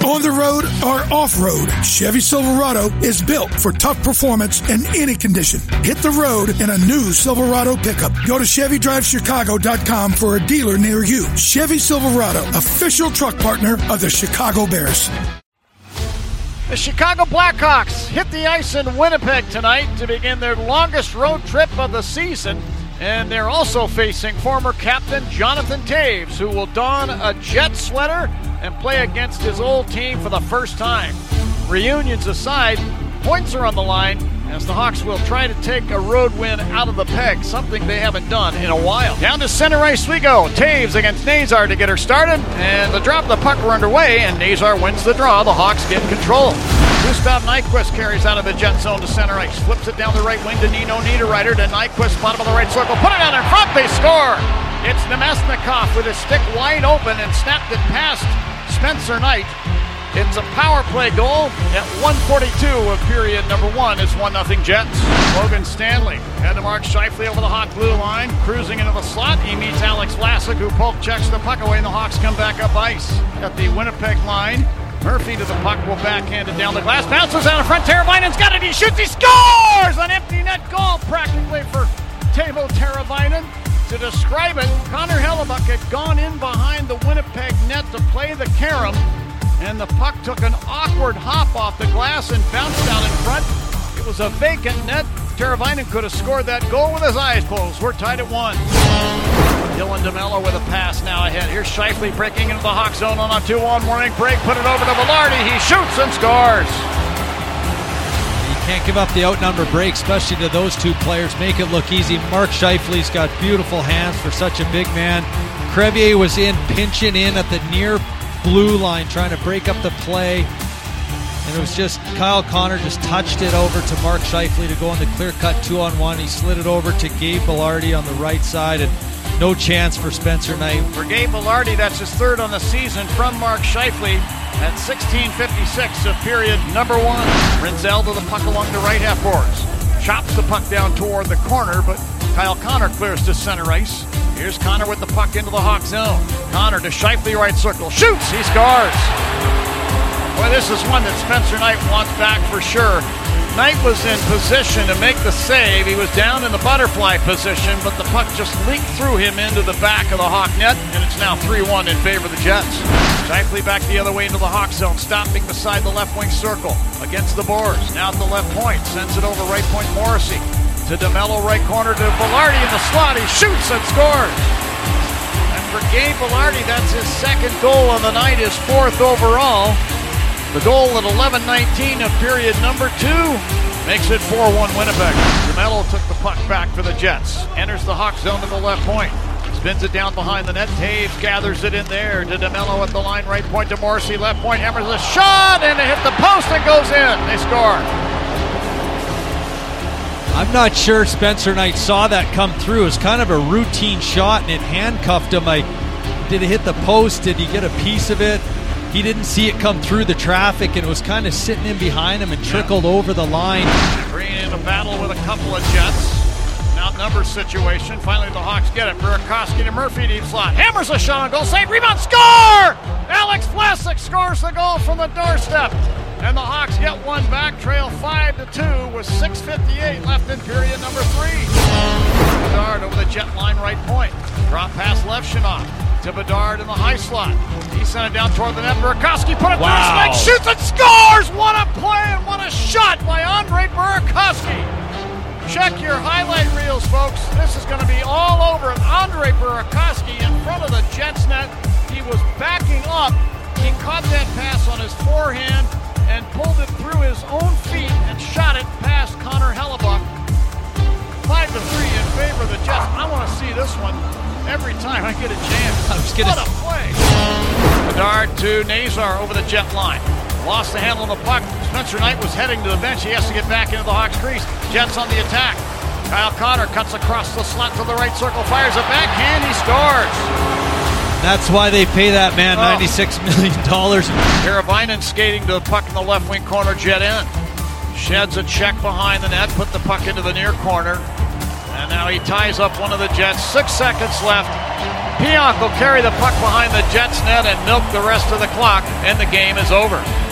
On the road or off-road, Chevy Silverado is built for tough performance in any condition. Hit the road in a new Silverado pickup. Go to ChevyDriveChicago.com for a dealer near you. Chevy Silverado, official truck partner of the Chicago Bears. The Chicago Blackhawks hit the ice in Winnipeg tonight to begin their longest road trip of the season. And they're also facing former captain Jonathan Toews, who will don a Jet sweater and play against his old team for the first time. Reunions aside, points are on the line as the Hawks will try to take a road win out of the peg, something they haven't done in a while. Down to center ice we go. Toews against Nazar to get her started, and the drop of the puck were underway, and Nazar wins the draw. The Hawks get control. Gustav Nyquist carries out of the Jet zone to center ice. Flips it down the right wing to Nino Niederreiter. To Nyquist, bottom of the right circle. Put it out in front. They score. It's Nemesnikov with his stick wide open and snapped it past Spencer Knight. It's a power play goal at 1:42 of period number one. It's 1-0 Jets. Logan Stanley had to Mark Scheifele over the Hawk blue line. Cruising into the slot. He meets Alex Vlasic, who poke checks the puck away, and the Hawks come back up ice. At the Winnipeg line, Murphy to the puck, will backhand it down the glass. Bounces out in front. Teravainen's got it. He shoots. He scores! An empty net goal practically for Teuvo Teravainen. To describe it, Connor Hellebuyck had gone in behind the Winnipeg net to play the carom, and the puck took an awkward hop off the glass and bounced out in front. It was a vacant net. Teravainen could have scored that goal with his eyes closed. We're tied at 1. Dylan DeMello with a pass now ahead. Here's Scheifele breaking into the Hawk zone on a 2-on warning break. Put it over to Velarde. He shoots and scores. You can't give up the outnumber break, especially to those two players. Make it look easy. Mark Scheifele's got beautiful hands for such a big man. Crevier was pinching in at the near blue line, trying to break up the play. And it was just Kyle Connor just touched it over to Mark Scheifele to go on the clear-cut 2-on-1. He slid it over to Gabe Velarde on the right side, and no chance for Spencer Knight. For Gabe Velarde, that's his third on the season from Mark Scheifele at 16:56 of period number one. Rinzel to the puck along the right half boards. Chops the puck down toward the corner, but Kyle Connor clears to center ice. Here's Connor with the puck into the Hawk zone. Connor to Scheifele, right circle. Shoots! He scores! Boy, this is one that Spencer Knight wants back for sure. Knight was in position to make the save. He was down in the butterfly position, but the puck just leaked through him into the back of the Hawk net, and it's now 3-1 in favor of the Jets. Scheifele back the other way into the Hawk zone, stopping beside the left wing circle against the boards. Now at the left point, sends it over right point Morrissey. To DeMello, right corner to Velarde in the slot. He shoots and scores. And for Gabe Velarde, that's his second goal on the night, his fourth overall. The goal at 11:19 of period number two makes it 4-1 Winnipeg. DeMello took the puck back for the Jets. Enters the Hawk zone to the left point. Spins it down behind the net. Toews gathers it in there to DeMello at the line. Right point to Morrissey. Left point hammers a shot, and it hit the post and goes in. They score. I'm not sure Spencer Knight saw that come through. It was kind of a routine shot, and it handcuffed him. Did it hit the post? Did he get a piece of it? He didn't see it come through the traffic, and it was kind of sitting in behind him and trickled over the line. Bringing in a battle with a couple of Jets. Outnumbered situation. Finally, the Hawks get it. Burakovsky to Murphy, deep slot. Hammers a shot on goal. Save, rebound, score! Alex Vlasic scores the goal from the doorstep. And the Hawks get one back, trail 5-2 with 6:58 left in period number 3. Bedard over the Jet line, right point. Drop pass Levshunov to Bedard in the high slot. He sent it down toward the net. Burakovsky put it through his leg, shoots and scores! What a play and what a shot by Andre Burakovsky. Check your highlight reels, folks. This is going to be all over it. Andre Burakovsky in front of the Jets net. He was backing up. He caught that pass on his forehand and pulled it through his own feet and shot it past Connor Hellebuyck. 5-3 in favor of the Jets. I want to see this one every time I get a chance. What a play. Bedard to Nazar over the Jet line. Lost the handle on the puck. Spencer Knight was heading to the bench. He has to get back into the Hawks crease. Jets on the attack. Kyle Connor cuts across the slot to the right circle, fires a backhand, he scores. That's why they pay that man $96 million. Teravainen skating to the puck in the left wing corner, Jet in. Sheds a check behind the net, put the puck into the near corner. And now he ties up one of the Jets. 6 seconds left. Pionk will carry the puck behind the Jets net and milk the rest of the clock, and the game is over.